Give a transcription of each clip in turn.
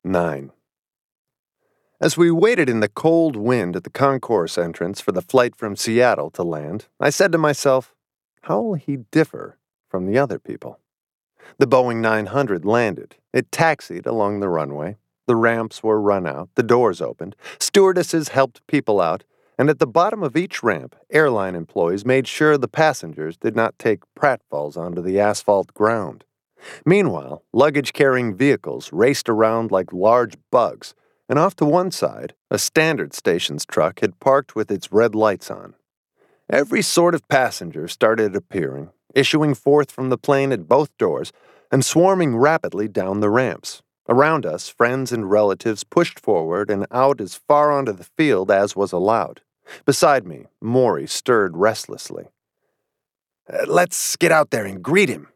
9. As we waited in the cold wind at the concourse entrance for the flight from Seattle to land, I said to myself, how will he differ from the other people? The Boeing 900 landed. It taxied along the runway. The ramps were run out, the doors opened, stewardesses helped people out, and at the bottom of each ramp, airline employees made sure the passengers did not take pratfalls onto the asphalt ground. Meanwhile, luggage-carrying vehicles raced around like large bugs, and off to one side, a standard station's truck had parked with its red lights on. Every sort of passenger started appearing, issuing forth from the plane at both doors, and swarming rapidly down the ramps. Around us, friends and relatives pushed forward and out as far onto the field as was allowed. Beside me, Maury stirred restlessly. "Let's get out there and greet him."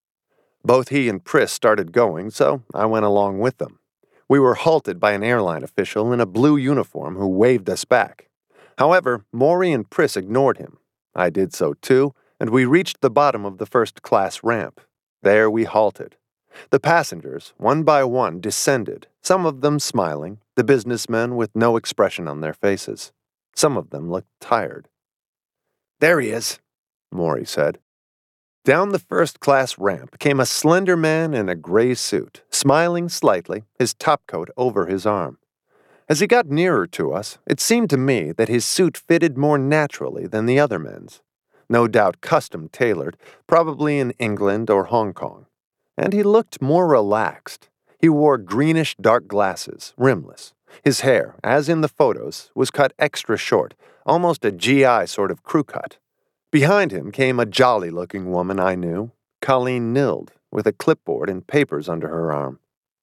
Both he and Pris started going, so I went along with them. We were halted by an airline official in a blue uniform who waved us back. However, Maury and Pris ignored him. I did so too, and we reached the bottom of the first-class ramp. There we halted. The passengers, one by one, descended, some of them smiling, the businessmen with no expression on their faces. Some of them looked tired. "There he is," Maury said. Down the first-class ramp came a slender man in a gray suit, smiling slightly, his topcoat over his arm. As he got nearer to us, it seemed to me that his suit fitted more naturally than the other men's. No doubt custom-tailored, probably in England or Hong Kong. And he looked more relaxed. He wore greenish dark glasses, rimless. His hair, as in the photos, was cut extra short, almost a GI sort of crew cut. Behind him came a jolly-looking woman I knew, Colleen Nild, with a clipboard and papers under her arm.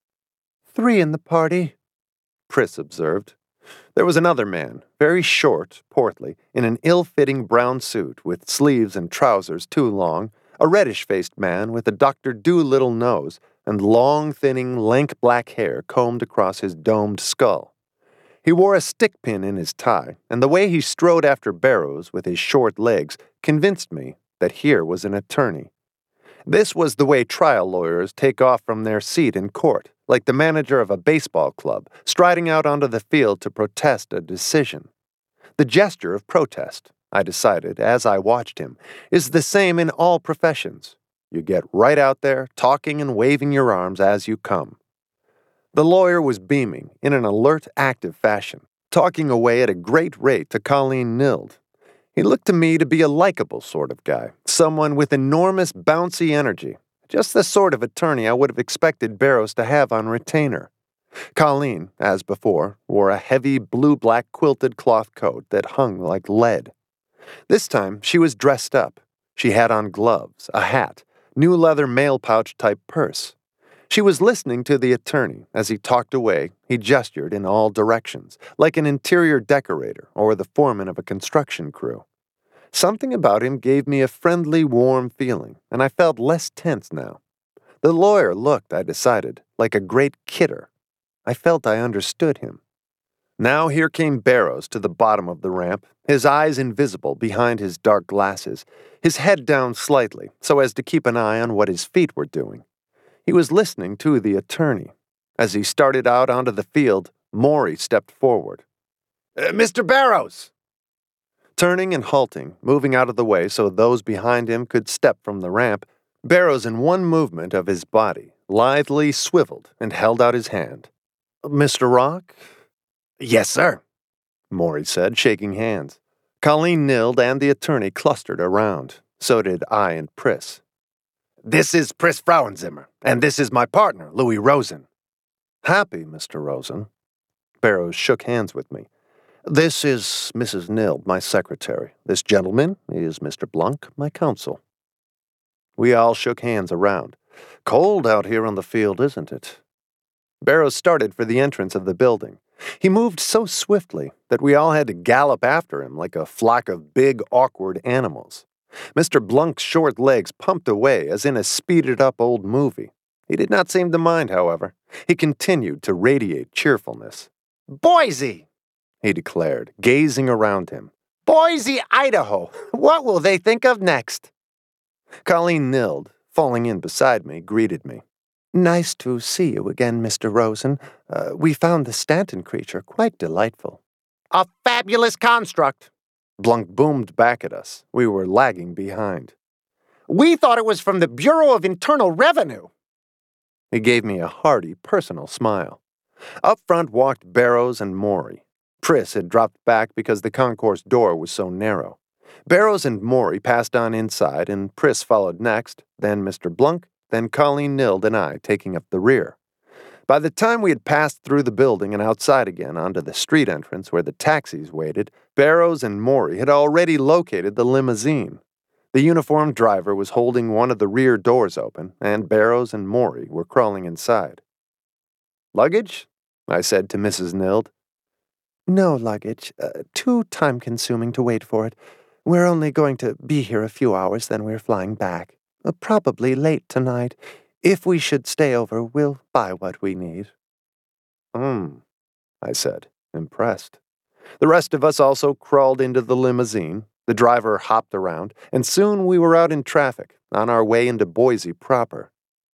"3 in the party," Pris observed. There was another man, very short, portly, in an ill-fitting brown suit with sleeves and trousers too long, a reddish-faced man with a Dr. Dolittle nose and long, thinning, lank black hair combed across his domed skull. He wore a stick pin in his tie, and the way he strode after Barrows with his short legs convinced me that here was an attorney. This was the way trial lawyers take off from their seat in court, like the manager of a baseball club, striding out onto the field to protest a decision. The gesture of protest, I decided as I watched him, is the same in all professions. You get right out there, talking and waving your arms as you come. The lawyer was beaming, in an alert, active fashion, talking away at a great rate to Colleen Nild. He looked to me to be a likable sort of guy, someone with enormous bouncy energy, just the sort of attorney I would have expected Barrows to have on retainer. Colleen, as before, wore a heavy blue-black quilted cloth coat that hung like lead. This time she was dressed up. She had on gloves, a hat, new leather mail pouch-type purse. She was listening to the attorney. As he talked away, he gestured in all directions, like an interior decorator or the foreman of a construction crew. Something about him gave me a friendly, warm feeling, and I felt less tense now. The lawyer looked, I decided, like a great kidder. I felt I understood him. Now here came Barrows to the bottom of the ramp, his eyes invisible behind his dark glasses, his head down slightly so as to keep an eye on what his feet were doing. He was listening to the attorney. As he started out onto the field, Maury stepped forward. "Mr. Barrows!" Turning and halting, moving out of the way so those behind him could step from the ramp, Barrows in one movement of his body lithely swiveled and held out his hand. "Mr. Rock?" "Yes, sir," Maury said, shaking hands. Colleen Nild and the attorney clustered around. So did I and Pris. "This is Pris Frauenzimmer, and this is my partner, Louis Rosen." "Happy, Mr. Rosen." Barrows shook hands with me. "This is Mrs. Nild, my secretary. This gentleman is Mr. Blunk, my counsel." We all shook hands around. "Cold out here on the field, isn't it?" Barrows started for the entrance of the building. He moved so swiftly that we all had to gallop after him like a flock of big, awkward animals. Mr. Blunk's short legs pumped away as in a speeded-up old movie. He did not seem to mind, however. He continued to radiate cheerfulness. "Boise!" he declared, gazing around him. "Boise, Idaho! What will they think of next?" Colleen Nild, falling in beside me, greeted me. Nice to see you again, Mr. Rosen. We found the Stanton creature quite delightful. A fabulous construct. Blunk boomed back at us. We were lagging behind. We thought it was from the Bureau of Internal Revenue. He gave me a hearty, personal smile. Up front walked Barrows and Maury. Priss had dropped back because the concourse door was so narrow. Barrows and Maury passed on inside, and Priss followed next, then Mr. Blunk, then Colleen Nild and I taking up the rear. By the time we had passed through the building and outside again onto the street entrance where the taxis waited, Barrows and Maury had already located the limousine. The uniformed driver was holding one of the rear doors open, and Barrows and Maury were crawling inside. "Luggage?" I said to Mrs. Nild. "No luggage. Too time-consuming to wait for it. We're only going to be here a few hours, then we're flying back. Probably late tonight. If we should stay over, we'll buy what we need." I said, impressed. The rest of us also crawled into the limousine. The driver hopped around, and soon we were out in traffic, on our way into Boise proper.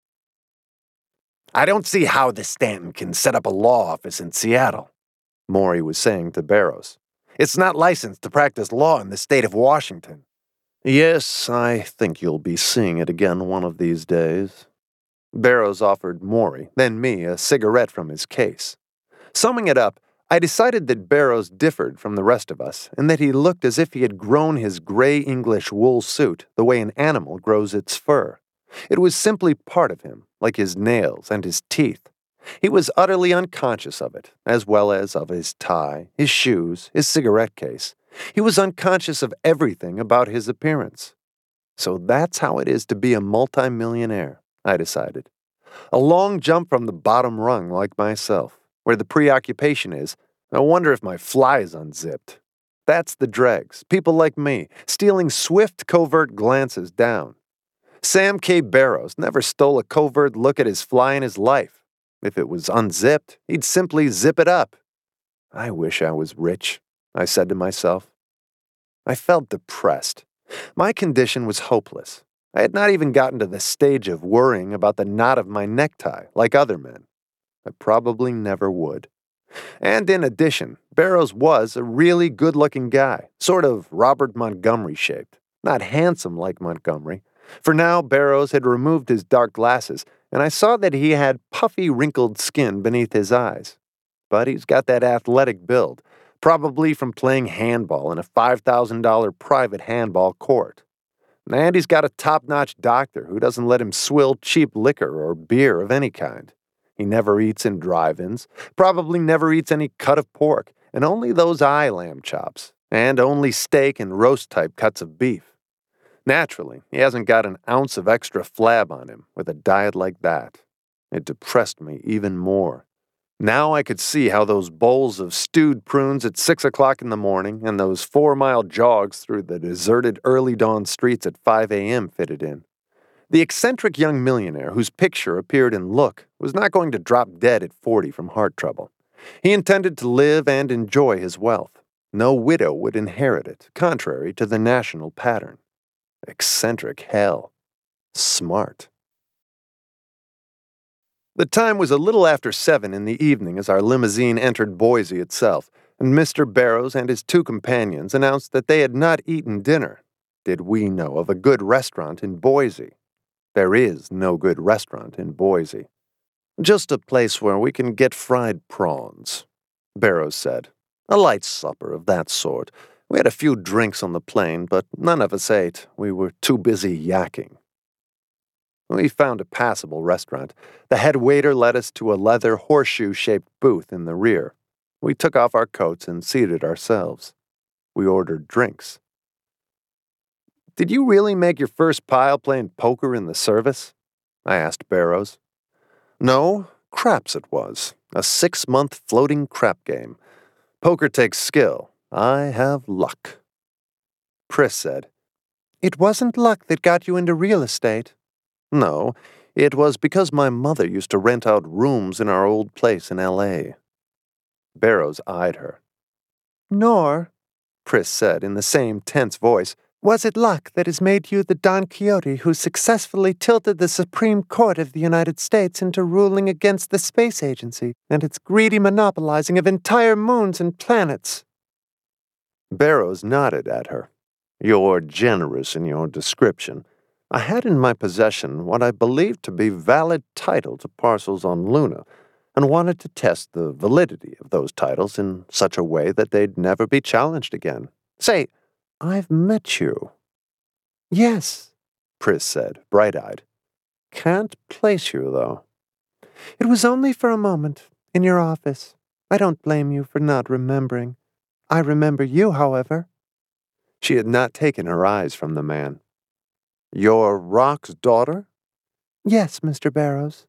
"I don't see how the Stanton can set up a law office in Seattle," Maury was saying to Barrows. "It's not licensed to practice law in the state of Washington." "Yes, I think you'll be seeing it again one of these days." Barrows offered Maury, then me, a cigarette from his case. Summing it up, I decided that Barrows differed from the rest of us, and that he looked as if he had grown his gray English wool suit the way an animal grows its fur. It was simply part of him, like his nails and his teeth. He was utterly unconscious of it, as well as of his tie, his shoes, his cigarette case. He was unconscious of everything about his appearance. So that's how it is to be a multimillionaire, I decided. A long jump from the bottom rung like myself, where the preoccupation is, I wonder if my fly's unzipped. That's the dregs, people like me, stealing swift, covert glances down. Sam K. Barrows never stole a covert look at his fly in his life. If it was unzipped, he'd simply zip it up. I wish I was rich, I said to myself. I felt depressed. My condition was hopeless. I had not even gotten to the stage of worrying about the knot of my necktie, like other men. I probably never would. And in addition, Barrows was a really good-looking guy, sort of Robert Montgomery-shaped. Not handsome like Montgomery, for now Barrows had removed his dark glasses, and I saw that he had puffy, wrinkled skin beneath his eyes. But he's got that athletic build, probably from playing handball in a $5,000 private handball court. And he's got a top-notch doctor who doesn't let him swill cheap liquor or beer of any kind. He never eats in drive-ins, probably never eats any cut of pork, and only those eye lamb chops, and only steak and roast-type cuts of beef. Naturally, he hasn't got an ounce of extra flab on him with a diet like that. It depressed me even more. Now I could see how those bowls of stewed prunes at 6 o'clock in the morning and those 4-mile jogs through the deserted early dawn streets at 5 a.m. fitted in. The eccentric young millionaire whose picture appeared in Look was not going to drop dead at 40 from heart trouble. He intended to live and enjoy his wealth. No widow would inherit it, contrary to the national pattern. Eccentric hell. Smart. The time was a little after 7 in the evening as our limousine entered Boise itself, and Mr. Barrows and his 2 companions announced that they had not eaten dinner. Did we know of a good restaurant in Boise? There is no good restaurant in Boise. Just a place where we can get fried prawns, Barrows said. A light supper of that sort. We had a few drinks on the plane, but none of us ate. We were too busy yakking. We found a passable restaurant. The head waiter led us to a leather horseshoe-shaped booth in the rear. We took off our coats and seated ourselves. We ordered drinks. "Did you really make your first pile playing poker in the service?" I asked Barrows. "No, craps it was. A 6-month floating crap game. Poker takes skill. I have luck." Priss said, "It wasn't luck that got you into real estate." "No, it was because my mother used to rent out rooms in our old place in L.A." Barrows eyed her. "Nor," Priss said in the same tense voice, Was it luck that has made you the Don Quixote who successfully tilted the Supreme Court of the United States into ruling against the space agency and its greedy monopolizing of entire moons and planets? Barrows nodded at her. You're generous in your description. I had in my possession what I believed to be valid title to parcels on Luna, and wanted to test the validity of those titles in such a way that they'd never be challenged again. Say, I've met you. Yes, Pris said, bright-eyed. Can't place you, though. It was only for a moment, in your office. I don't blame you for not remembering. I remember you, however. She had not taken her eyes from the man. You're Rock's daughter? Yes, Mr. Barrows.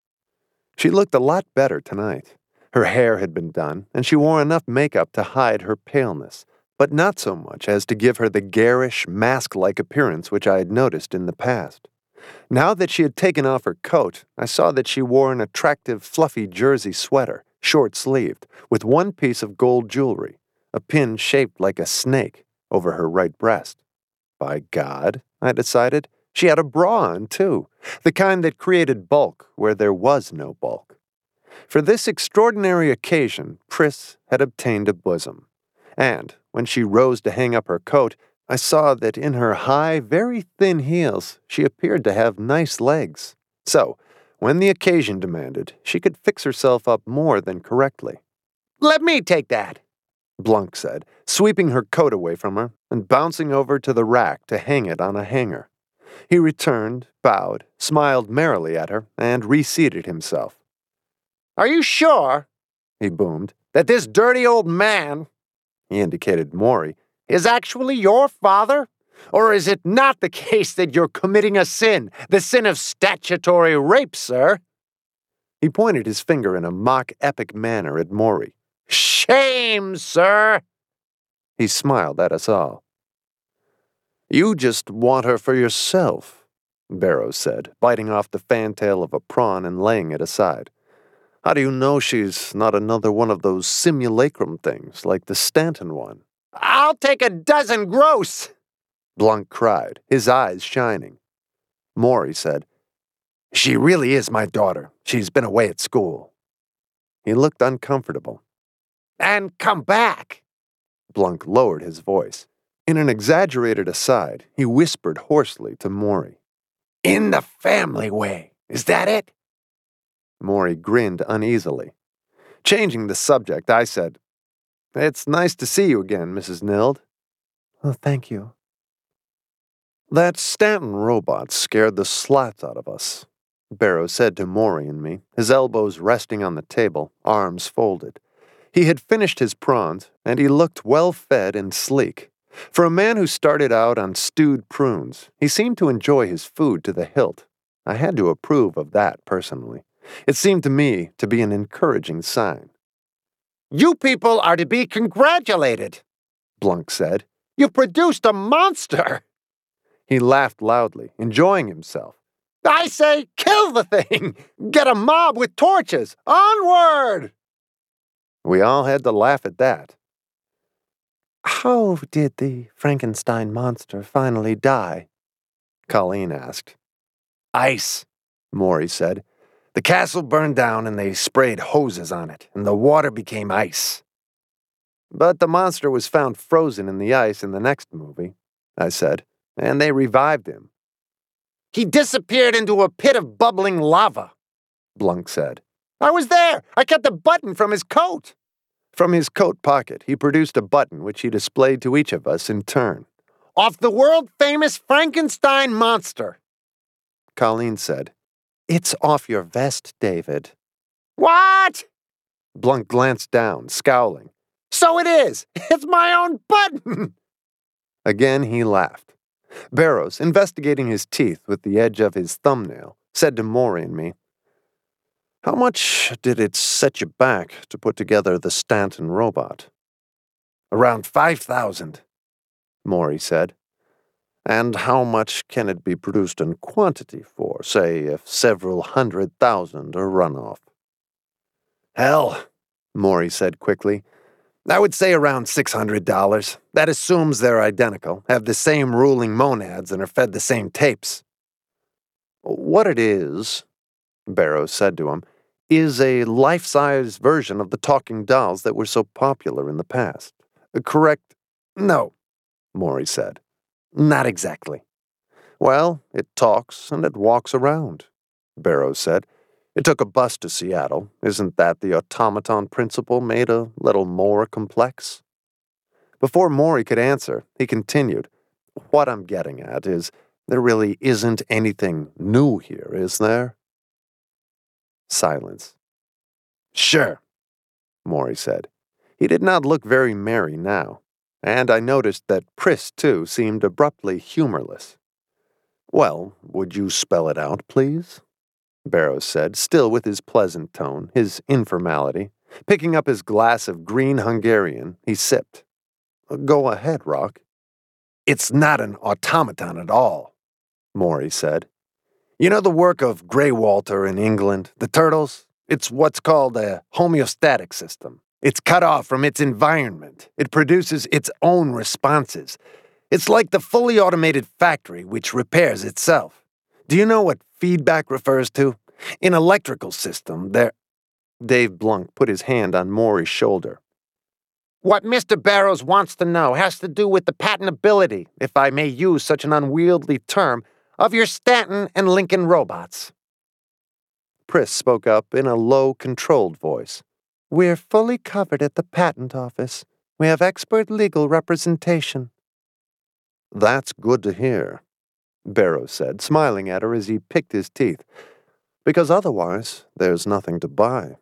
She looked a lot better tonight. Her hair had been done, and she wore enough makeup to hide her paleness, but not so much as to give her the garish, mask-like appearance which I had noticed in the past. Now that she had taken off her coat, I saw that she wore an attractive, fluffy jersey sweater, short-sleeved, with one piece of gold jewelry, a pin shaped like a snake, over her right breast. By God, I decided, she had a bra on, too, the kind that created bulk where there was no bulk. For this extraordinary occasion, Pris had obtained a bosom, and, when she rose to hang up her coat, I saw that in her high, very thin heels she appeared to have nice legs. So, when the occasion demanded, she could fix herself up more than correctly. Let me take that, Blunk said, sweeping her coat away from her and bouncing over to the rack to hang it on a hanger. He returned, bowed, smiled merrily at her, and reseated himself. Are you sure, he boomed, that this dirty old man, he indicated Maury, is actually your father? Or is it not the case that you're committing a sin, the sin of statutory rape, sir? He pointed his finger in a mock-epic manner at Maury. Shame, sir! He smiled at us all. You just want her for yourself, Barrows said, biting off the fantail of a prawn and laying it aside. How do you know she's not another one of those simulacrum things like the Stanton one? I'll take a dozen gross, Blunk cried, his eyes shining. Maury said, She really is my daughter. She's been away at school. He looked uncomfortable. And come back. Blunk lowered his voice. In an exaggerated aside, he whispered hoarsely to Maury. In the family way, is that it? Maury grinned uneasily. Changing the subject, I said, It's nice to see you again, Mrs. Nild. Oh, thank you. That Stanton robot scared the slats out of us, Barrows said to Maury and me, his elbows resting on the table, arms folded. He had finished his prawns, and he looked well-fed and sleek. For a man who started out on stewed prunes, he seemed to enjoy his food to the hilt. I had to approve of that personally. It seemed to me to be an encouraging sign. You people are to be congratulated, Blunk said. You produced a monster. He laughed loudly, enjoying himself. I say, kill the thing! Get a mob with torches! Onward! We all had to laugh at that. How did the Frankenstein monster finally die? Colleen asked. Ice, Maury said. The castle burned down and they sprayed hoses on it, and the water became ice. But the monster was found frozen in the ice in the next movie, I said, and they revived him. He disappeared into a pit of bubbling lava, Blunk said. I was there! I kept a button from his coat! From his coat pocket, he produced a button which he displayed to each of us in turn. Off the world-famous Frankenstein monster! Colleen said, It's off your vest, David. What? Blunk glanced down, scowling. So it is! It's my own button! Again he laughed. Barrows, investigating his teeth with the edge of his thumbnail, said to Maury and me, How much did it set you back to put together the Stanton robot? Around 5,000, Maury said. And how much can it be produced in quantity for, say, if several 100,000 are run off? Hell, Maury said quickly, I would say around $600. That assumes they're identical, have the same ruling monads, and are fed the same tapes. What it is, Barrows said to him, is a life-size version of the talking dolls that were so popular in the past. Correct? No, Maury said. not exactly. Well, it talks and it walks around, Barrows said. It took a bus to Seattle. Isn't that the automaton principle made a little more complex? Before Maury could answer, he continued, What I'm getting at is there really isn't anything new here, is there? Silence. Sure, Maury said. He did not look very merry now, and I noticed that Pris, too, seemed abruptly humorless. Well, would you spell it out, please? Barrows said, still with his pleasant tone, his informality. Picking up his glass of green Hungarian, he sipped. Go ahead, Rock. It's not an automaton at all, Maury said. You know the work of Grey Walter in England, the turtles? It's what's called a homeostatic system. It's cut off from its environment. It produces its own responses. It's like the fully automated factory which repairs itself. Do you know what feedback refers to? In electrical system, Dave Blunk put his hand on Maury's shoulder. What Mr. Barrows wants to know has to do with the patentability, if I may use such an unwieldy term, of your Stanton and Lincoln robots. Pris spoke up in a low, controlled voice. We're fully covered at the patent office. We have expert legal representation. That's good to hear, Barrows said, smiling at her as he picked his teeth, because otherwise there's nothing to buy.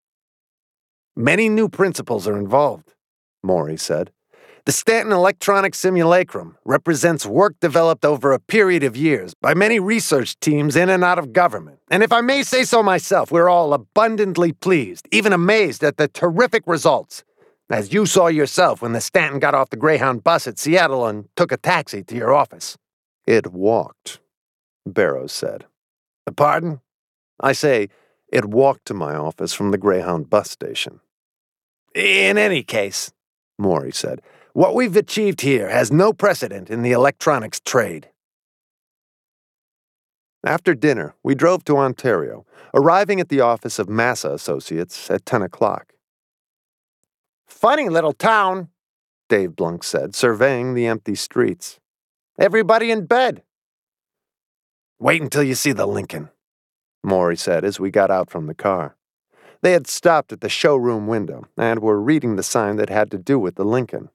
Many new principles are involved, Maury said. The Stanton Electronic Simulacrum represents work developed over a period of years by many research teams in and out of government. And if I may say so myself, we're all abundantly pleased, even amazed at the terrific results, as you saw yourself when the Stanton got off the Greyhound bus at Seattle and took a taxi to your office. It walked, Barrows said. Pardon? I say, it walked to my office from the Greyhound bus station. In any case, Maury said, what we've achieved here has no precedent in the electronics trade. After dinner, we drove to Ontario, arriving at the office of Massa Associates at 10 o'clock. Funny little town, Dave Blunk said, surveying the empty streets. Everybody in bed. Wait until you see the Lincoln, Maury said as we got out from the car. They had stopped at the showroom window and were reading the sign that had to do with the Lincoln.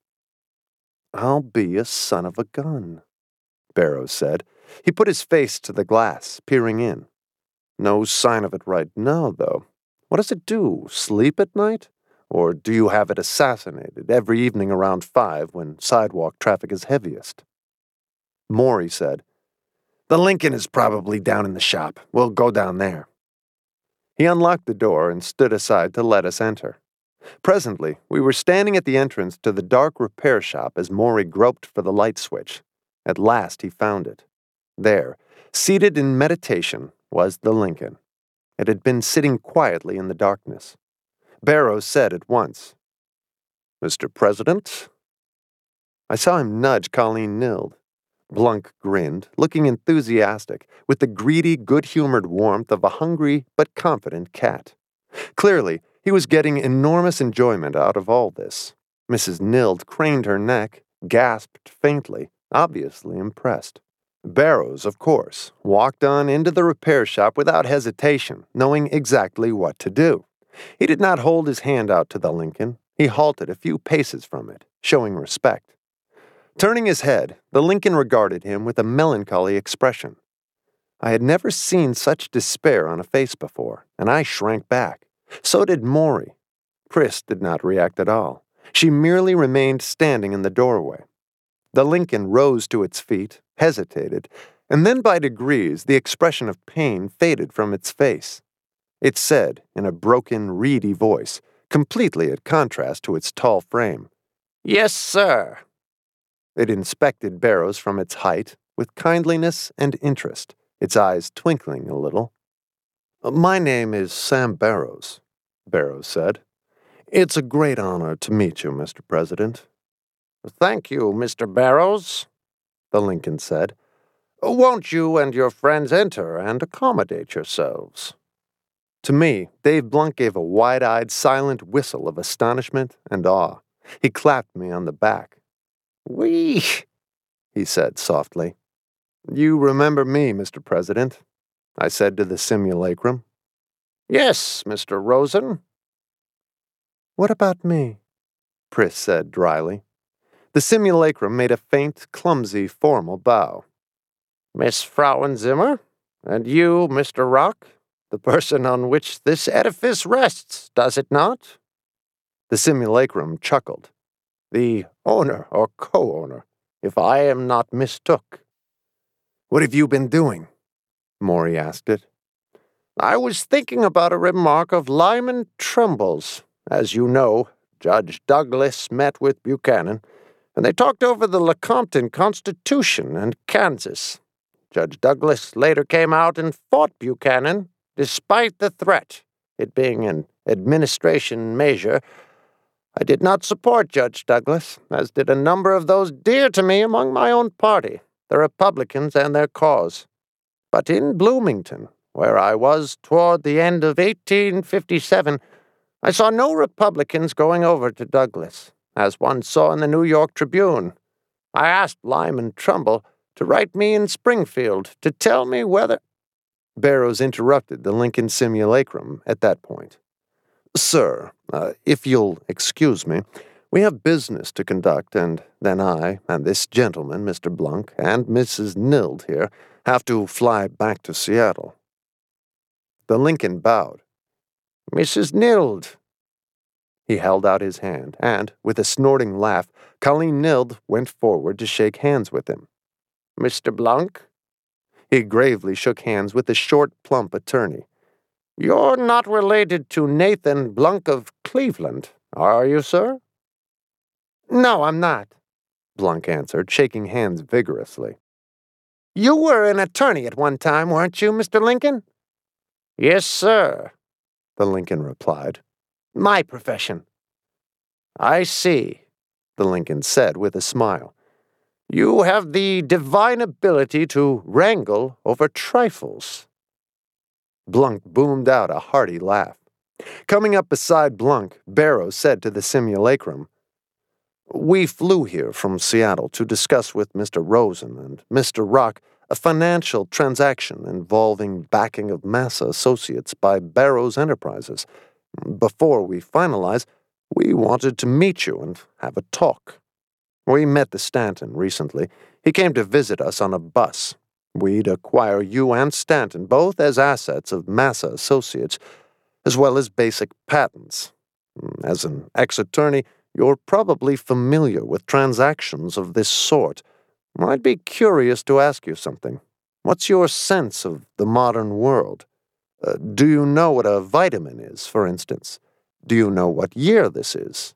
I'll be a son of a gun, Barrows said. He put his face to the glass, peering in. No sign of it right now, though. What does it do? Sleep at night? Or do you have it assassinated every evening around 5 when sidewalk traffic is heaviest? Maury said, The Lincoln is probably down in the shop. We'll go down there. He unlocked the door and stood aside to let us enter. Presently, we were standing at the entrance to the dark repair shop as Maury groped for the light switch. At last he found it. There, seated in meditation, was the Lincoln. It had been sitting quietly in the darkness. Barrows said at once, Mr. President? I saw him nudge Colleen Nild. Blunk grinned, looking enthusiastic, with the greedy, good-humored warmth of a hungry but confident cat. Clearly, he was getting enormous enjoyment out of all this. Mrs. Nild craned her neck, gasped faintly, obviously impressed. Barrows, of course, walked on into the repair shop without hesitation, knowing exactly what to do. He did not hold his hand out to the Lincoln. He halted a few paces from it, showing respect. Turning his head, the Lincoln regarded him with a melancholy expression. I had never seen such despair on a face before, and I shrank back. So did Maury. Pris did not react at all. She merely remained standing in the doorway. The Lincoln rose to its feet, hesitated, and then by degrees the expression of pain faded from its face. It said, in a broken, reedy voice, completely at contrast to its tall frame, Yes, sir. It inspected Barrows from its height with kindliness and interest, its eyes twinkling a little. My name is Sam Barrows, Barrows said. It's a great honor to meet you, Mr. President. Thank you, Mr. Barrows, the Lincoln said. Won't you and your friends enter and accommodate yourselves? To me, Dave Blunt gave a wide-eyed, silent whistle of astonishment and awe. He clapped me on the back. "Whee!" he said softly. You remember me, Mr. President, I said to the simulacrum. Yes, Mr. Rosen. What about me? Pris said dryly. The simulacrum made a faint, clumsy, formal bow. Miss Frauenzimmer, and you, Mr. Rock, the person on which this edifice rests, does it not? The simulacrum chuckled. The owner or co-owner, if I am not mistook. What have you been doing? Maury asked it. I was thinking about a remark of Lyman Trumbull's. As you know, Judge Douglas met with Buchanan, and they talked over the Lecompton Constitution and Kansas. Judge Douglas later came out and fought Buchanan, despite the threat, it being an administration measure. I did not support Judge Douglas, as did a number of those dear to me among my own party, the Republicans and their cause. But in Bloomington, where I was toward the end of 1857, I saw no Republicans going over to Douglas, as one saw in the New York Tribune. I asked Lyman Trumbull to write me in Springfield to tell me whether— Barrows interrupted the Lincoln simulacrum at that point. Sir, if you'll excuse me, we have business to conduct, and then I and this gentleman, Mr. Blunt, and Mrs. Nild here, have to fly back to Seattle. The Lincoln bowed. Mrs. Nild. He held out his hand, and, with a snorting laugh, Colleen Nild went forward to shake hands with him. Mr. Blunt? He gravely shook hands with the short, plump attorney. You're not related to Nathan Blunt of Cleveland, are you, sir? No, I'm not, Blunt answered, shaking hands vigorously. You were an attorney at one time, weren't you, Mr. Lincoln? Yes, sir, the Lincoln replied. My profession. I see, the Lincoln said with a smile. You have the divine ability to wrangle over trifles. Blunt boomed out a hearty laugh. Coming up beside Blunt, Barrows said to the simulacrum, We flew here from Seattle to discuss with Mr. Rosen and Mr. Rock a financial transaction involving backing of Massa Associates by Barrows Enterprises. Before we finalize, we wanted to meet you and have a talk. We met the Stanton recently. He came to visit us on a bus. We'd acquire you and Stanton both as assets of Massa Associates, as well as basic patents. As an ex-attorney, you're probably familiar with transactions of this sort. I'd be curious to ask you something. What's your sense of the modern world? Do you know what a vitamin is, for instance? Do you know what year this is?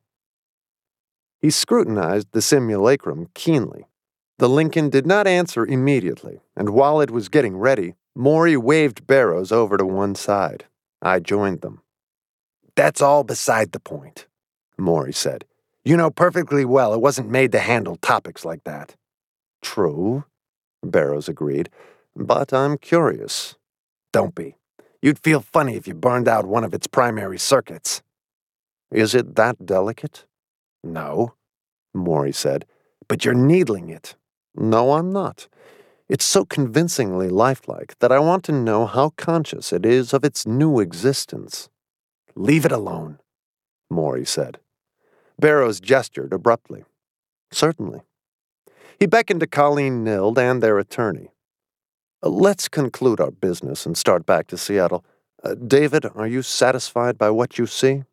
He scrutinized the simulacrum keenly. The Lincoln did not answer immediately, and while it was getting ready, Maury waved Barrows over to one side. I joined them. That's all beside the point, Maury said. You know perfectly well it wasn't made to handle topics like that. True, Barrows agreed, but I'm curious. Don't be. You'd feel funny if you burned out one of its primary circuits. Is it that delicate? No, Maury said. But you're needling it. No, I'm not. It's so convincingly lifelike that I want to know how conscious it is of its new existence. Leave it alone, Maury said. Barrows gestured abruptly. Certainly. He beckoned to Colleen Nild and their attorney. Let's conclude our business and start back to Seattle. David, are you satisfied by what you see?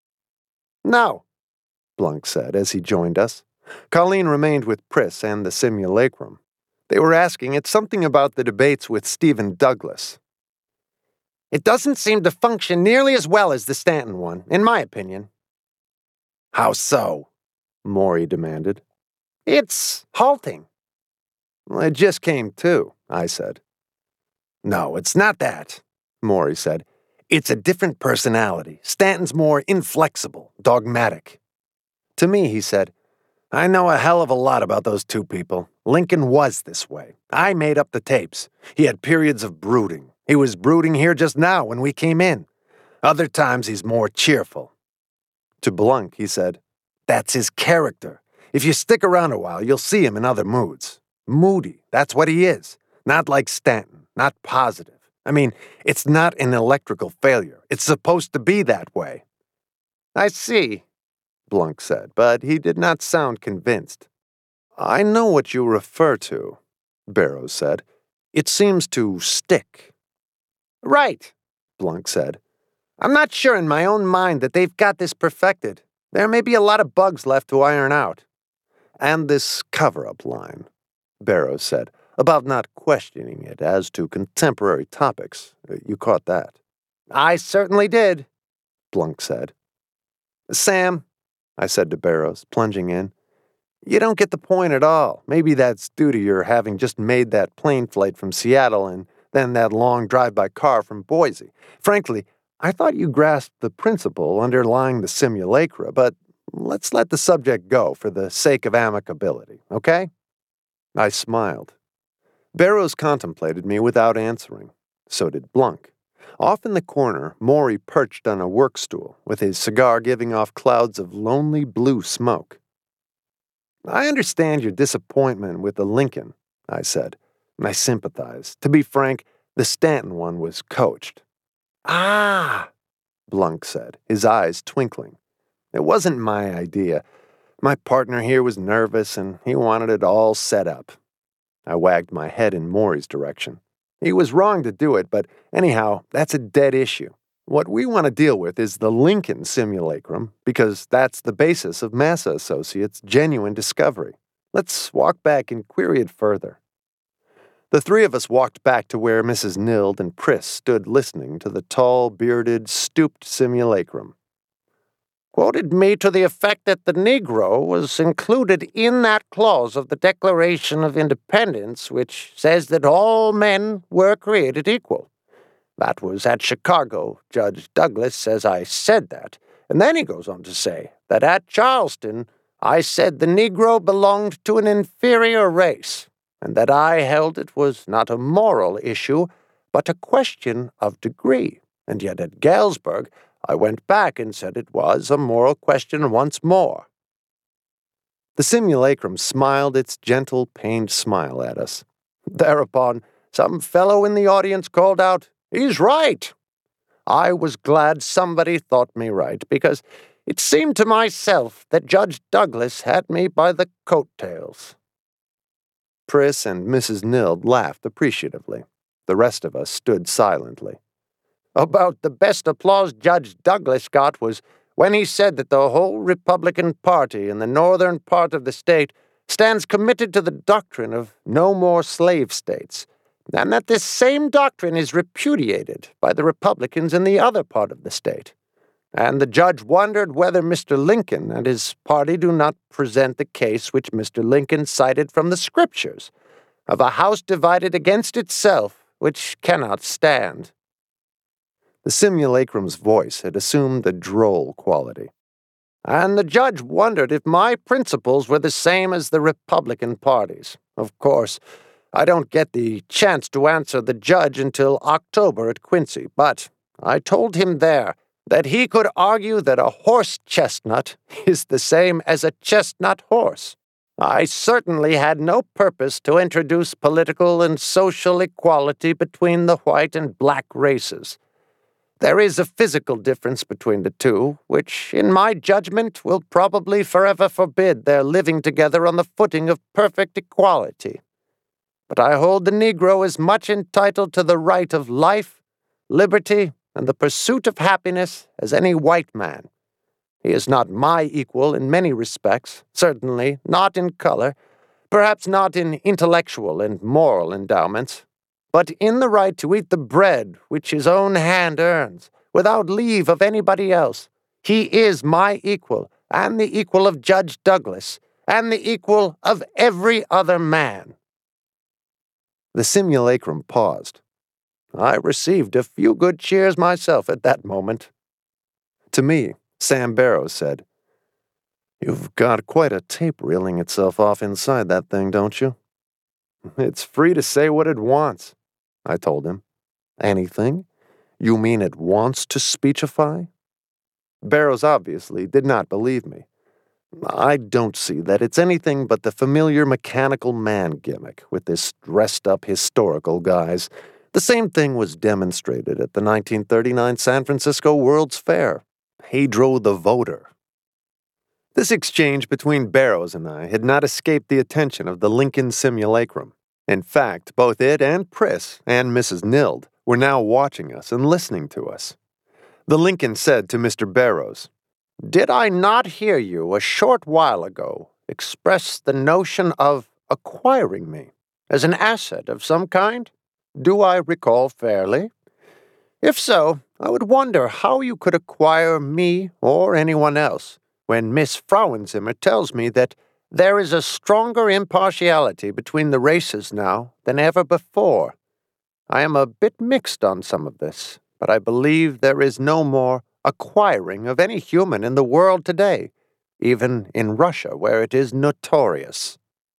No, Blunt said as he joined us. Colleen remained with Pris and the simulacrum. They were asking it something about the debates with Stephen Douglas. It doesn't seem to function nearly as well as the Stanton one, in my opinion. How so? Maury demanded. It's halting. It just came to, I said. No, it's not that, Maury said. It's a different personality. Stanton's more inflexible. dogmatic. To me, he said, I know a hell of a lot about those two people. Lincoln was this way. I made up the tapes. He had periods of brooding. He was brooding here just now when we came in. Other times he's more cheerful. To Blunk, he said, That's his character. If you stick around a while, you'll see him in other moods. Moody, that's what he is. Not like Stanton, not positive. I mean, it's not an electrical failure. It's supposed to be that way. I see, Blunk said, but he did not sound convinced. I know what you refer to, Barrows said. It seems to stick. Right, Blunk said. I'm not sure in my own mind that they've got this perfected. There may be a lot of bugs left to iron out. And this cover-up line, Barrows said, about not questioning it as to contemporary topics. You caught that. I certainly did, Blunk said. Sam, I said to Barrows, plunging in, you don't get the point at all. Maybe that's due to your having just made that plane flight from Seattle and then that long drive by car from Boise. Frankly, I thought you grasped the principle underlying the simulacra, but let's let the subject go for the sake of amicability, okay? I smiled. Barrows contemplated me without answering. So did Blunk. Off in the corner, Maury perched on a work stool, with his cigar giving off clouds of lonely blue smoke. I understand your disappointment with the Lincoln, I said. I sympathized. To be frank, the Stanton one was coached. Ah, Blunk said, his eyes twinkling. It wasn't my idea. My partner here was nervous, and he wanted it all set up. I wagged my head in Maury's direction. He was wrong to do it, but anyhow, that's a dead issue. What we want to deal with is the Lincoln simulacrum, because that's the basis of Massa Associates' genuine discovery. Let's walk back and query it further. The three of us walked back to where Mrs. Nild and Pris stood listening to the tall, bearded, stooped simulacrum. Quoted me to the effect that the Negro was included in that clause of the Declaration of Independence which says that all men were created equal. That was at Chicago. Judge Douglas says I said that. And then he goes on to say that at Charleston, I said the Negro belonged to an inferior race, and that I held it was not a moral issue, but a question of degree. And yet at Galesburg, I went back and said it was a moral question once more. The simulacrum smiled its gentle, pained smile at us. Thereupon, some fellow in the audience called out, "He's right!" I was glad somebody thought me right, because it seemed to myself that Judge Douglas had me by the coat-tails. Pris and Mrs. Nild laughed appreciatively. The rest of us stood silently. About the best applause Judge Douglas got was when he said that the whole Republican Party in the northern part of the state stands committed to the doctrine of no more slave states, and that this same doctrine is repudiated by the Republicans in the other part of the state. And the judge wondered whether Mr. Lincoln and his party do not present the case which Mr. Lincoln cited from the Scriptures, of a house divided against itself, which cannot stand. The simulacrum's voice had assumed a droll quality. And the judge wondered if my principles were the same as the Republican Party's. Of course, I don't get the chance to answer the judge until October at Quincy, but I told him there that he could argue that a horse chestnut is the same as a chestnut horse. I certainly had no purpose to introduce political and social equality between the white and black races. There is a physical difference between the two, which, in my judgment, will probably forever forbid their living together on the footing of perfect equality. But I hold the Negro as much entitled to the right of life, liberty, and the pursuit of happiness as any white man. He is not my equal in many respects, certainly not in color, perhaps not in intellectual and moral endowments, but in the right to eat the bread which his own hand earns, without leave of anybody else. He is my equal, and the equal of Judge Douglas, and the equal of every other man. The simulacrum paused. I received a few good cheers myself at that moment. To me, Sam Barrows said. You've got quite a tape reeling itself off inside that thing, don't you? It's free to say what it wants, I told him. Anything? You mean it wants to speechify? Barrows obviously did not believe me. I don't see that it's anything but the familiar mechanical man gimmick with this dressed-up historical guise. The same thing was demonstrated at the 1939 San Francisco World's Fair. Pedro the Voter. This exchange between Barrows and I had not escaped the attention of the Lincoln Simulacrum. In fact, both it and Priss and Mrs. Nild were now watching us and listening to us. The Lincoln said to Mr. Barrows, "Did I not hear you a short while ago express the notion of acquiring me as an asset of some kind? Do I recall fairly? If so, I would wonder how you could acquire me or anyone else when Miss Frauenzimmer tells me that there is a stronger impartiality between the races now than ever before. I am a bit mixed on some of this, but I believe there is no more acquiring of any human in the world today, even in Russia, where it is notorious."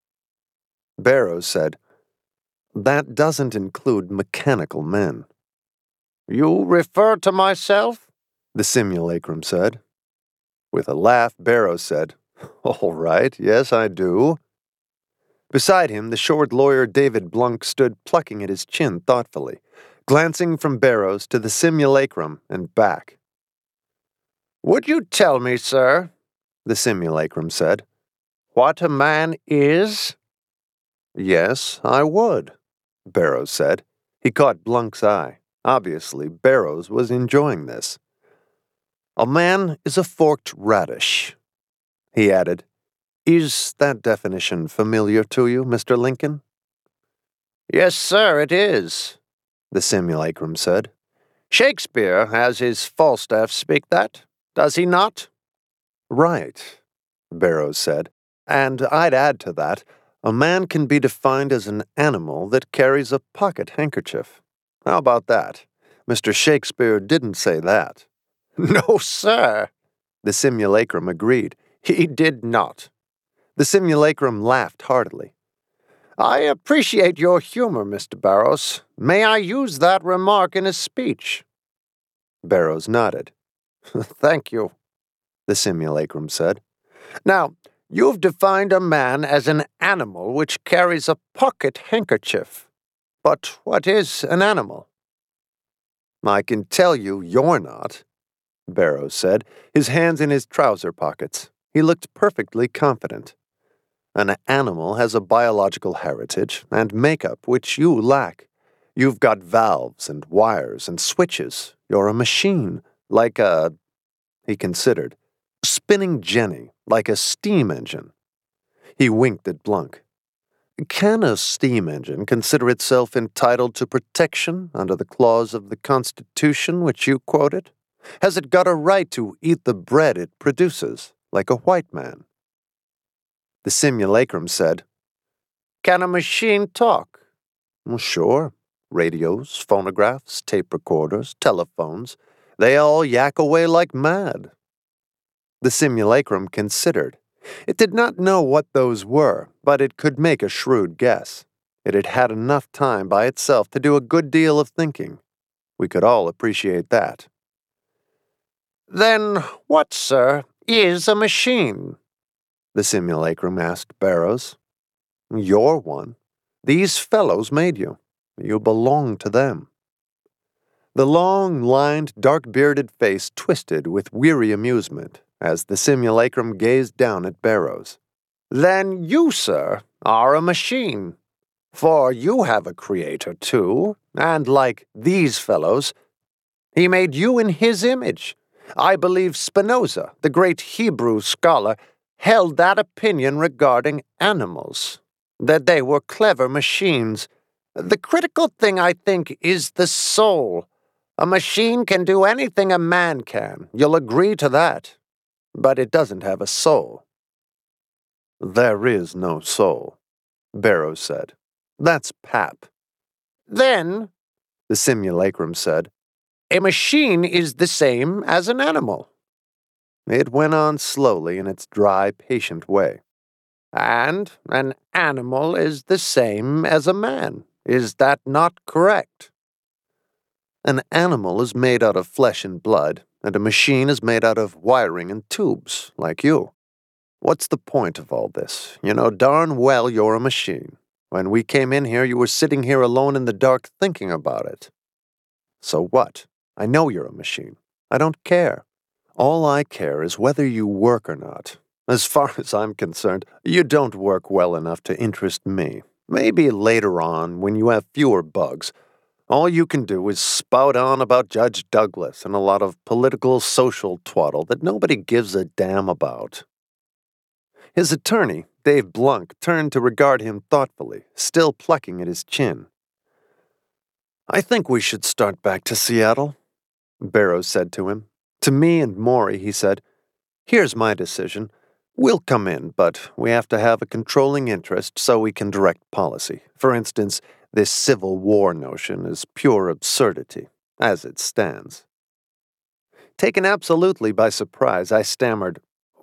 Barrows said, "That doesn't include mechanical men." "You refer to myself?" the simulacrum said. With a laugh, Barrows said, "All right, yes, I do." Beside him, the short lawyer David Blunk stood plucking at his chin thoughtfully, glancing from Barrows to the simulacrum and back. "Would you tell me, sir," the simulacrum said, "what a man is?" "Yes, I would," Barrows said. He caught Blunk's eye. Obviously, Barrows was enjoying this. "A man is a forked radish." He added, "Is that definition familiar to you, Mr. Lincoln?" "Yes, sir, it is," the simulacrum said. "Shakespeare has his Falstaff speak that, does he not?" "Right," Barrows said. "And I'd add to that, a man can be defined as an animal that carries a pocket handkerchief. How about that? Mr. Shakespeare didn't say that." "No, sir," the simulacrum agreed. "He did not." The simulacrum laughed heartily. "I appreciate your humor, Mr. Barrows. May I use that remark in a speech?" Barrows nodded. "Thank you," the simulacrum said. "Now, you've defined a man as an animal which carries a pocket handkerchief. But what is an animal?" "I can tell you you're not," Barrows said, his hands in his trouser pockets. He looked perfectly confident. "An animal has a biological heritage and makeup which you lack. You've got valves and wires and switches. You're a machine, like a—" he considered, "spinning jenny, like a steam engine." He winked at Blunk. "Can a steam engine consider itself entitled to protection under the clause of the Constitution which you quoted? Has it got a right to eat the bread it produces, like a white man?" The simulacrum said, "Can a machine talk?" "Well, sure. Radios, phonographs, tape recorders, telephones, they all yak away like mad." The simulacrum considered. It did not know what those were, but it could make a shrewd guess. It had had enough time by itself to do a good deal of thinking. We could all appreciate that. "Then what, sir, is a machine?" the simulacrum asked Barrows. "You're one. These fellows made you. You belong to them." The long, lined, dark-bearded face twisted with weary amusement as the simulacrum gazed down at Barrows. "Then you, sir, are a machine. For you have a creator, too, and like these fellows, he made you in his image. I believe Spinoza, the great Hebrew scholar, held that opinion regarding animals, that they were clever machines. The critical thing, I think, is the soul. A machine can do anything a man can, you'll agree to that, but it doesn't have a soul." "There is no soul," Barrows said. "That's pap." "Then," the simulacrum said, "a machine is the same as an animal." It went on slowly in its dry, patient way. And an animal is the same as a man. Is that not correct? An animal is made out of flesh and blood, and a machine is made out of wiring and tubes, like you. What's the point of all this? You know darn well you're a machine. When we came in here, you were sitting here alone in the dark thinking about it. So what? I know you're a machine. I don't care. All I care is whether you work or not. As far as I'm concerned, you don't work well enough to interest me. Maybe later on, when you have fewer bugs, all you can do is spout on about Judge Douglas and a lot of political social twaddle that nobody gives a damn about. His attorney, Dave Blunk, turned to regard him thoughtfully, still plucking at his chin. I think we should start back to Seattle, Barrows said to him. To me and Maury, he said, here's my decision. We'll come in, but we have to have a controlling interest so we can direct policy. For instance, this Civil War notion is pure absurdity, as it stands. Taken absolutely by surprise, I stammered,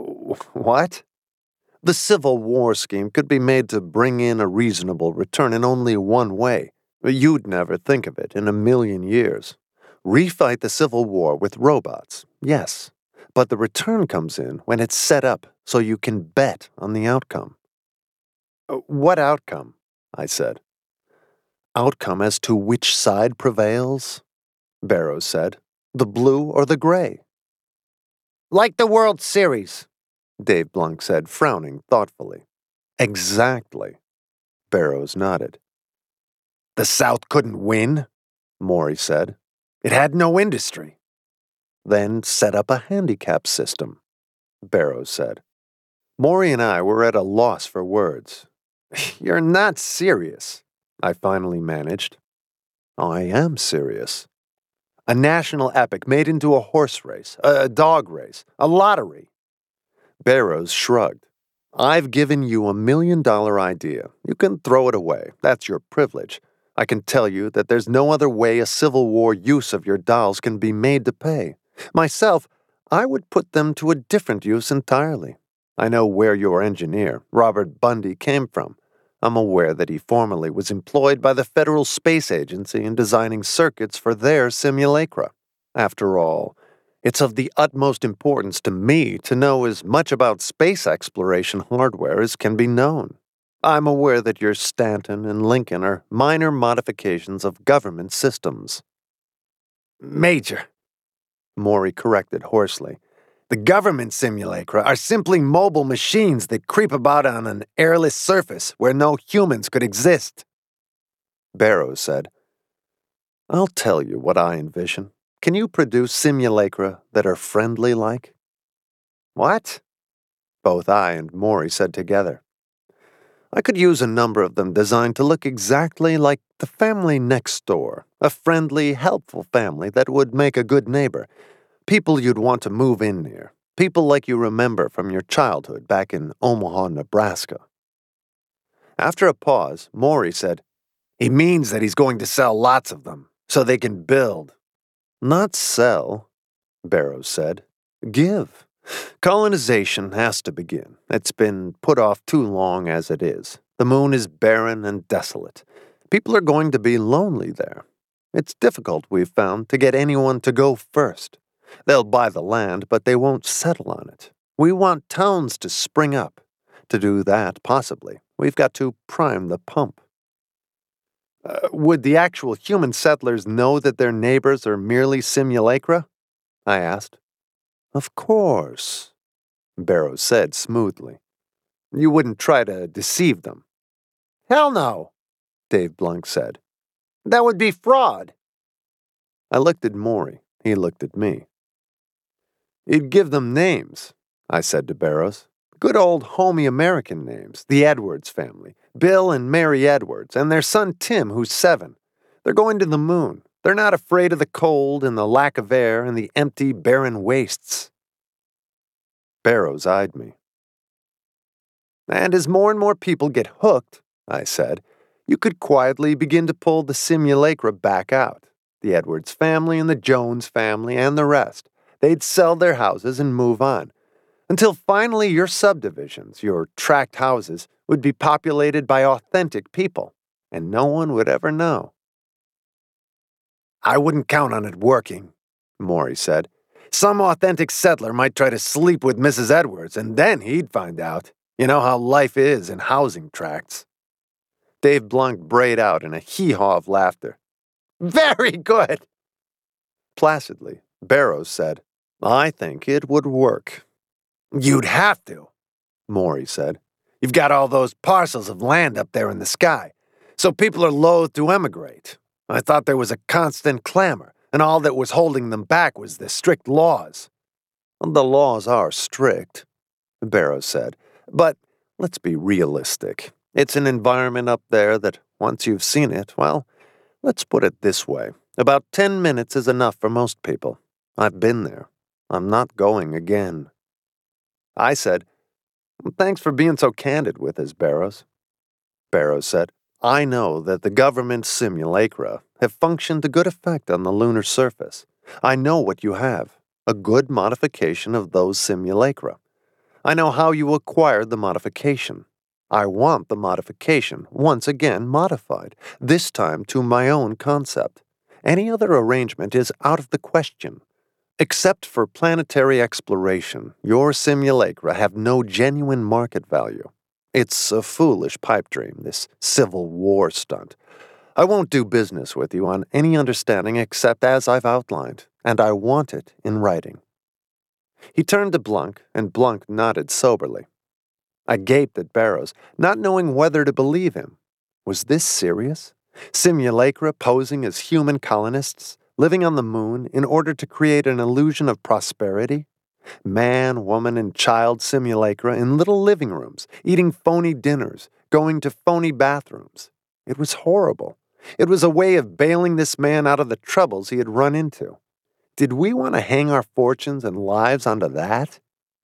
What? The Civil War scheme could be made to bring in a reasonable return in only one way. You'd never think of it in a million years. Refight the Civil War with robots, yes, but the return comes in when it's set up so you can bet on the outcome. What outcome? I said. Outcome as to which side prevails? Barrows said. The blue or the gray? Like the World Series, Dave Blunk said, frowning thoughtfully. Exactly. Barrows nodded. The South couldn't win, Maury said. It had no industry. Then set up a handicap system, Barrows said. Maury and I were at a loss for words. You're not serious, I finally managed. I am serious. A national epic made into a horse race, a dog race, a lottery. Barrows shrugged. I've given you $1 million idea. You can throw it away. That's your privilege. I can tell you that there's no other way a Civil War use of your dolls can be made to pay. Myself, I would put them to a different use entirely. I know where your engineer, Robert Bundy, came from. I'm aware that he formerly was employed by the Federal Space Agency in designing circuits for their simulacra. After all, it's of the utmost importance to me to know as much about space exploration hardware as can be known. I'm aware that your Stanton and Lincoln are minor modifications of government systems. Major, Maury corrected hoarsely. The government simulacra are simply mobile machines that creep about on an airless surface where no humans could exist. Barrows said, I'll tell you what I envision. Can you produce simulacra that are friendly-like? What? Both I and Maury said together. I could use a number of them designed to look exactly like the family next door, a friendly, helpful family that would make a good neighbor, people you'd want to move in near, people like you remember from your childhood back in Omaha, Nebraska. After a pause, Maury said, He means that he's going to sell lots of them, so they can build. Not sell, Barrows said. Give. Colonization has to begin. It's been put off too long as it is. The moon is barren and desolate. People are going to be lonely there. It's difficult, we've found, to get anyone to go first. They'll buy the land, but they won't settle on it. We want towns to spring up. To do that, possibly, we've got to prime the pump. Would the actual human settlers know that their neighbors are merely simulacra? I asked. Of course, Barrows said smoothly. You wouldn't try to deceive them. Hell no, Dave Blunk said. That would be fraud. I looked at Maury. He looked at me. You'd give them names, I said to Barrows. Good old homey American names, the Edwards family, Bill and Mary Edwards, and their son Tim, who's 7. They're going to the moon. They're not afraid of the cold and the lack of air and the empty, barren wastes. Barrows eyed me. And as more and more people get hooked, I said, you could quietly begin to pull the simulacra back out. The Edwards family and the Jones family and the rest. They'd sell their houses and move on, until finally your subdivisions, your tract houses, would be populated by authentic people, and no one would ever know. I wouldn't count on it working, Maury said. Some authentic settler might try to sleep with Mrs. Edwards, and then he'd find out. You know how life is in housing tracts. Dave Blunk brayed out in a hee-haw of laughter. Very good. Placidly, Barrows said, I think it would work. You'd have to, Maury said. You've got all those parcels of land up there in the sky, so people are loath to emigrate. I thought there was a constant clamor, and all that was holding them back was the strict laws. The laws are strict, Barrows said, but let's be realistic. It's an environment up there that, once you've seen it, well, let's put it this way. About 10 minutes is enough for most people. I've been there. I'm not going again. I said, Thanks for being so candid with us, Barrows. Barrows said, I know that the government simulacra have functioned to good effect on the lunar surface. I know what you have, a good modification of those simulacra. I know how you acquired the modification. I want the modification once again modified, this time to my own concept. Any other arrangement is out of the question. Except for planetary exploration, your simulacra have no genuine market value. It's a foolish pipe dream, this Civil War stunt. I won't do business with you on any understanding except as I've outlined, and I want it in writing. He turned to Blunk, and Blunk nodded soberly. I gaped at Barrows, not knowing whether to believe him. Was this serious? Simulacra posing as human colonists, living on the moon in order to create an illusion of prosperity? Man, woman, and child simulacra in little living rooms, eating phony dinners, going to phony bathrooms. It was horrible. It was a way of bailing this man out of the troubles he had run into. Did we want to hang our fortunes and lives onto that?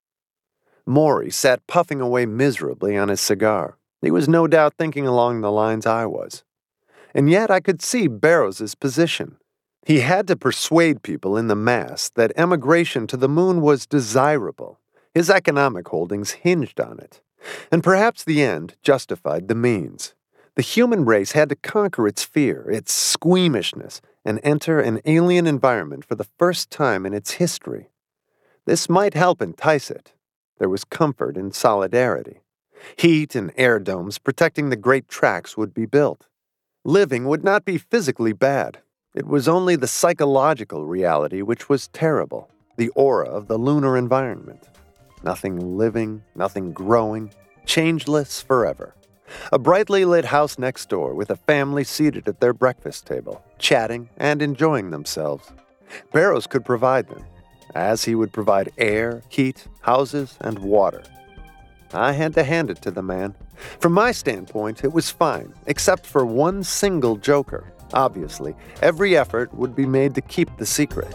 Maury sat puffing away miserably on his cigar. He was no doubt thinking along the lines I was. And yet I could see Barrows's position. He had to persuade people in the mass that emigration to the moon was desirable. His economic holdings hinged on it. And perhaps the end justified the means. The human race had to conquer its fear, its squeamishness, and enter an alien environment for the first time in its history. This might help entice it. There was comfort in solidarity. Heat and air domes protecting the great tracks would be built. Living would not be physically bad. It was only the psychological reality which was terrible, the aura of the lunar environment. Nothing living, nothing growing, changeless forever. A brightly lit house next door with a family seated at their breakfast table, chatting and enjoying themselves. Barrows could provide them, as he would provide air, heat, houses, and water. I had to hand it to the man. From my standpoint, it was fine, except for one single joker. Obviously, every effort would be made to keep the secret.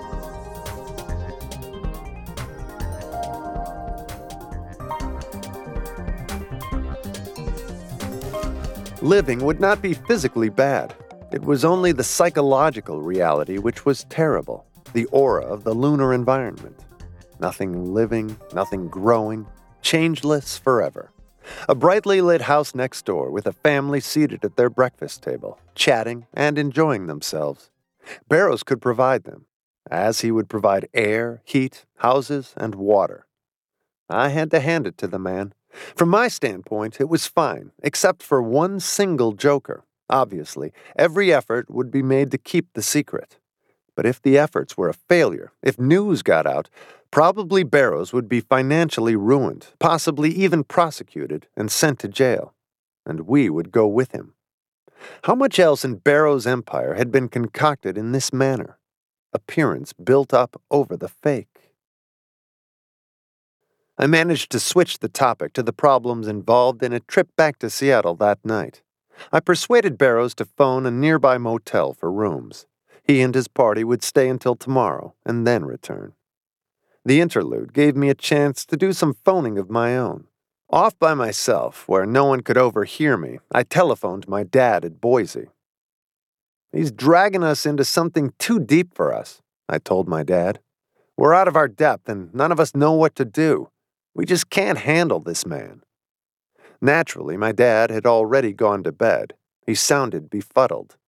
Living would not be physically bad. It was only the psychological reality which was terrible, the aura of the lunar environment. Nothing living, nothing growing, changeless forever. A brightly lit house next door with a family seated at their breakfast table, chatting and enjoying themselves. Barrows could provide them, as he would provide air, heat, houses, and water. I had to hand it to the man. From my standpoint, it was fine, except for one single joker. Obviously, every effort would be made to keep the secret. But if the efforts were a failure, if news got out, probably Barrows would be financially ruined, possibly even prosecuted and sent to jail. And we would go with him. How much else in Barrows' empire had been concocted in this manner? Appearance built up over the fake. I managed to switch the topic to the problems involved in a trip back to Seattle that night. I persuaded Barrows to phone a nearby motel for rooms. He and his party would stay until tomorrow and then return. The interlude gave me a chance to do some phoning of my own. Off by myself, where no one could overhear me, I telephoned my dad at Boise. "He's dragging us into something too deep for us," I told my dad. We're out of our depth and none of us know what to do. We just can't handle this man. Naturally, my dad had already gone to bed. He sounded befuddled.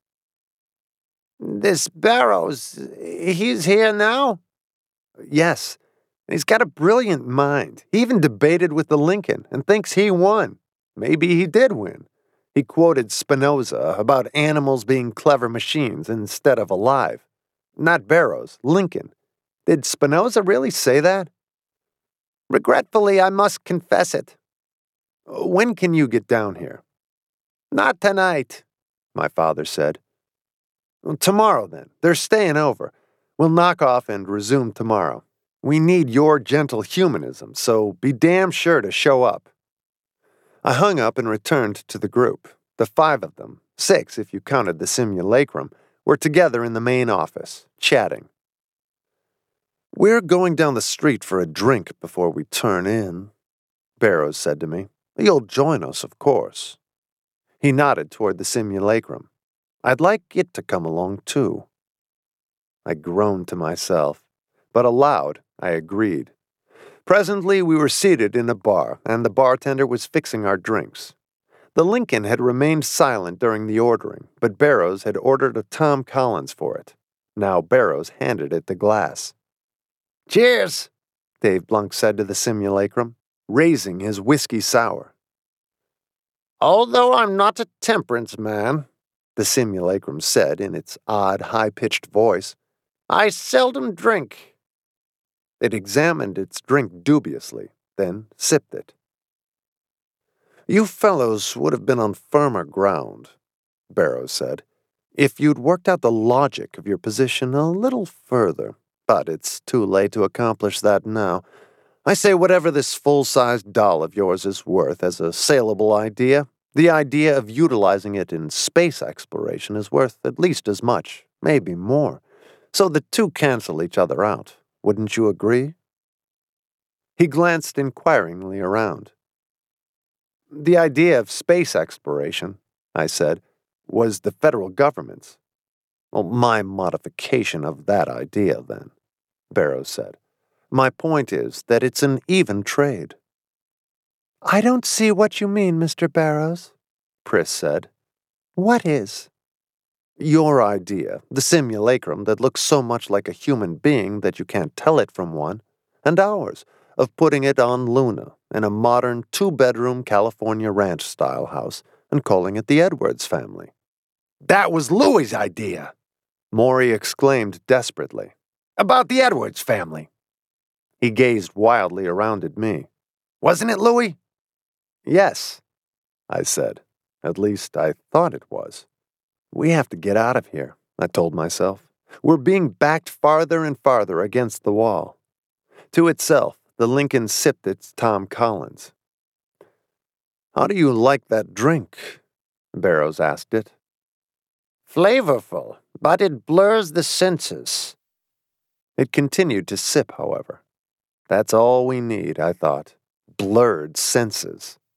This Barrows, he's here now? Yes, and he's got a brilliant mind. He even debated with the Lincoln and thinks he won. Maybe he did win. He quoted Spinoza about animals being clever machines instead of alive. Not Barrows, Lincoln. Did Spinoza really say that? Regretfully, I must confess it. When can you get down here? Not tonight, my father said. Tomorrow, then. They're staying over. We'll knock off and resume tomorrow. We need your gentle humanism, so be damn sure to show up. I hung up and returned to the group. The 5 of them, 6 if you counted the simulacrum, were together in the main office, chatting. We're going down the street for a drink before we turn in, Barrows said to me. You'll join us, of course. He nodded toward the simulacrum. I'd like it to come along, too. I groaned to myself, but aloud I agreed. Presently we were seated in a bar, and the bartender was fixing our drinks. The Lincoln had remained silent during the ordering, but Barrows had ordered a Tom Collins for it. Now Barrows handed it the glass. Cheers, Dave Blunk said to the simulacrum, raising his whiskey sour. Although I'm not a temperance man, the simulacrum said in its odd, high-pitched voice, I seldom drink. It examined its drink dubiously, then sipped it. You fellows would have been on firmer ground, Barrows said, if you'd worked out the logic of your position a little further. But it's too late to accomplish that now. I say whatever this full-sized doll of yours is worth as a saleable idea, the idea of utilizing it in space exploration is worth at least as much, maybe more. So the two cancel each other out. Wouldn't you agree? He glanced inquiringly around. The idea of space exploration, I said, was the federal government's. Well, my modification of that idea, then, Barrows said. My point is that it's an even trade. I don't see what you mean, Mr. Barrows, Pris said. What is? Your idea, the simulacrum that looks so much like a human being that you can't tell it from one, and ours, of putting it on Luna in a modern 2-bedroom California ranch-style house and calling it the Edwards family. That was Louis's idea, Maury exclaimed desperately. About the Edwards family. He gazed wildly around at me. Wasn't it, Louis? Yes, I said. At least I thought it was. We have to get out of here, I told myself. We're being backed farther and farther against the wall. To itself, the Lincoln sipped its Tom Collins. How do you like that drink? Barrows asked it. Flavorful, but it blurs the senses. It continued to sip, however. That's all we need, I thought. Blurred senses.